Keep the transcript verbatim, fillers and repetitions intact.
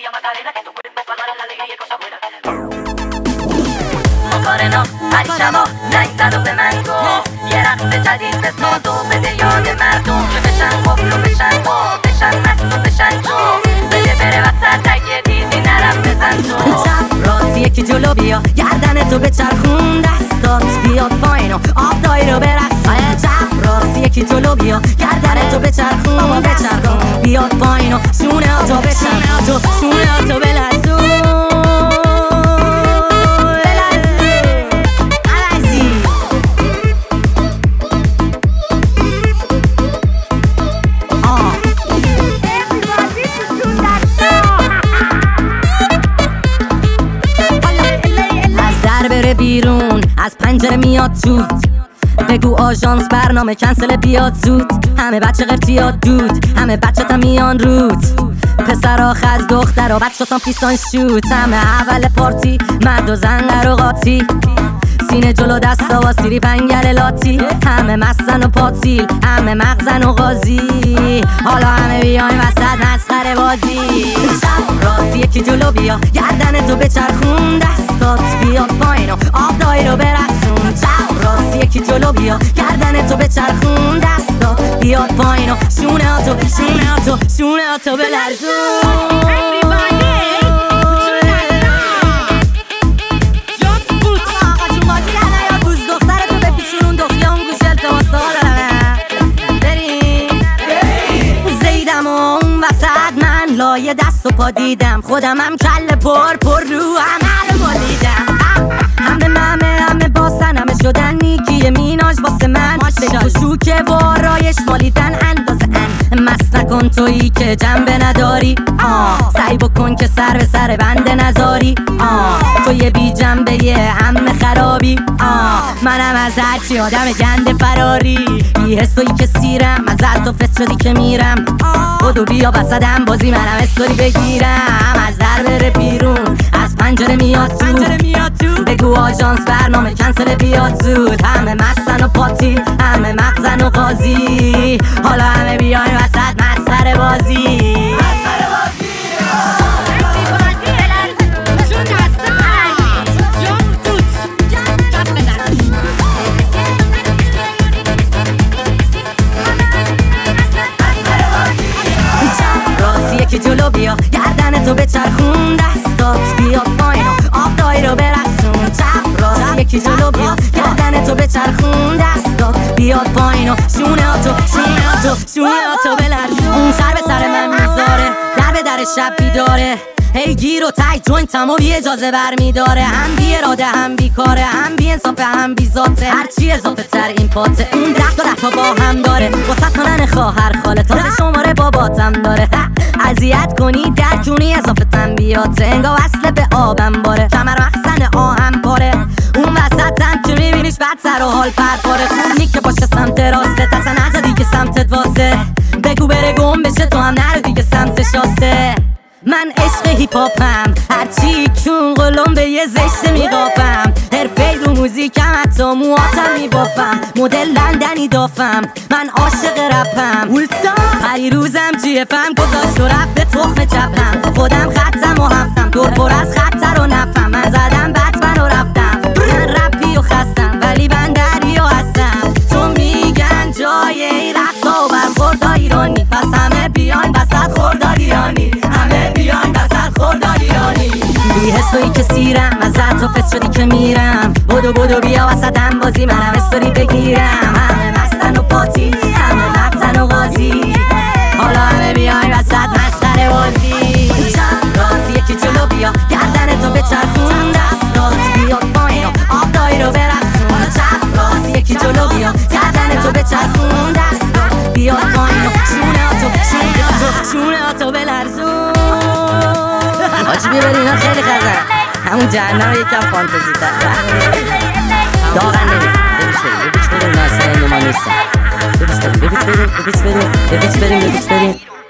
María Magdalena, que tu cuerpo para la alegría y cosas buenas. Motoreno, عریشمو زنگ زد و به من گفت یه رقص جدید به اسم تو بده یاد مردم که بشن قفل و بشن قف بشن مست و بشن جو بده بره وسط اگه دیدی نرم بزن تو چپ راست یکی جلو بیا گردن تو بچرخون دستات بیاد پایین و آب دایی رو برقصون چپ راست یکی جلو بیا گردن تو بچرخون بابا بچرخون بیاد پایین و شونه ها تو بچرخون شونه ها تو بلرزون بیرون از پنجره میاد تو بگو آژانس برنامه کنسل بیاد زود همه بچه قرتیات دود همه بچه تا میان رود پسر آخر از دختر و بچه تا پیسان شوت همه اول پارتی مرد و زن در و قاطی سینه جلو دستا و سیری پنگل لاتی همه مستن و پاتیل همه مغزن و غازی حالا همه بیاین وسط مسخره بازی چپ راست یکی جلو بیا گردن تو بچرخون دستات بیاد پایین و آب دایی رو برقصون چپ راست یکی جلو بیا گردن تو بچرخون دستات بیاد پایین و شونه ها تو شونه ها تو شونه ها تو بلرزون لایه دست و پا دیدم خودم هم کل پر پر رو عمل بالیدم همه ممه همه باسن همه شدن نیکی میناج واسه من بگو شوکه و آرایش مالیدن اندازه ان مست نکن تویی که جنبه نداری آه سعی بکن که سر به سر بنده نذاری آه تو یه بی جنبه یه همه خرابی آه منم از هرچی آدم گنده فراری بی حسوی که سیرم از هر تو فست شدی که میرم بدو بیا وسطم بازی منم استوری بگیرم از در بره بیرون از پنجره میاد تو بگو آژانس برنامه کنسل بیاد زود همه مستن و پاتیل همه مغزن و قاضی حالا همه بیاین وسط مسخره بازی یکی جلو بیا گردن تو بچرخون دستات بیاد پایین و آب دایی رو برقصون چپ راست یکی جلو بیا گردن تو بچرخون دستات بیاد پایین و شونه ها تو شونه ها تو شونه ها تو بلرزون اون سر به سر من میذاره در به در شب بیداره هی گیر و تای جوینتم و بی اجازه برمیداره هم بی اراده هم بی کاره هم بی انصافه هم بی ذاته هرچی اضافه تر این پاته اون درخت و درخت با هم داره واسه کنن خواهر خاله تازه شماره باباتم داره اذیت کنی در جونی اضافه تنبیاته انگار وصله به آبم باره کمر مخزن آهم پاره اون وسطم که میبینیش بعد سر و حال پرپاره خونی که باشه سمت راسته اصلا نزا دیگه سمتت واسه بگو بره گم بشه تو هم نرو دیگه سمت شاسته من عشق هیپاپم هرچی کون قلم به یه زشته میقاپم حرفه رو موزیکم حتی موهاتم میبافم مدل لندنی دافم من عاشق رپم پری روزم جیفم گذاشت و رفت به تخم چپم خودم خطم و هفتم دور پر از خطر و نفم من زدم بطمن و رفتم من رپی و خستم ولی من دریا هستم چون میگن جای این رقصا و برخورد ایرانی پس همه بیاین وسط خورداریانی همه بیاین وسط خورداریانی بی حسوی که سیرم از تو فست شدی که میرم بدو بدو بیا وسطم بازی منم استوری بگیرم همه مستن و پاتی همه مغزن و غازی حالا همه بیاین وسط مسخره بازی راست یکی جلو بیا گردن تو بچرخون دستات بیاد پایین و آب دایی رو برقصون چپ راست یکی جلو بیا گردن تو بچرخون دستات بیاد پایین و شونه ها تو شونه ها تو شونه ها تو بلرزون آجی بیبری اینا خیلی خزن همون جهنم یکم فانتزی تر داغن نمید ببیش بریم ببیش بریم ناسه اینو من نیستم ببیش بریم ببیش بریم ببیش بریم ببیش بریم ببیش بریم